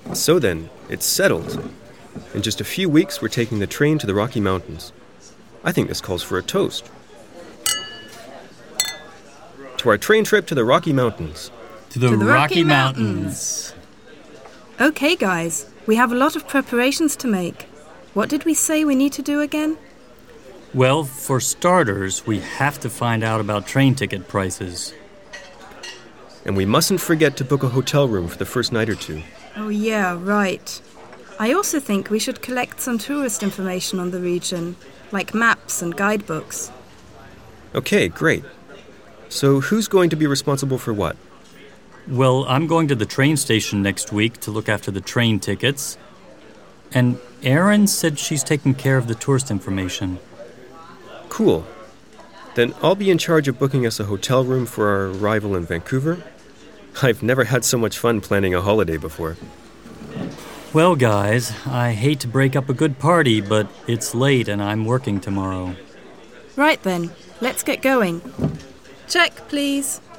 So then, it's settled. In just a few weeks, we're taking the train to the Rocky Mountains. I think this calls for a toast. To our train trip to the Rocky Mountains. To the Rocky Mountains. Okay, guys. We have a lot of preparations to make. What did we say we need to do again? Well, for starters, we have to find out about train ticket prices. And we mustn't forget to book a hotel room for the first night or two. Oh yeah, right. I also think we should collect some tourist information on the region, like maps and guidebooks. Okay, great. So who's going to be responsible for what? Well, I'm going to the train station next week to look after the train tickets. And Erin said she's taking care of the tourist information. Cool. Then I'll be in charge of booking us a hotel room for our arrival in Vancouver. I've never had so much fun planning a holiday before. Well, guys, I hate to break up a good party, but it's late and I'm working tomorrow. Right then, let's get going. Check, please.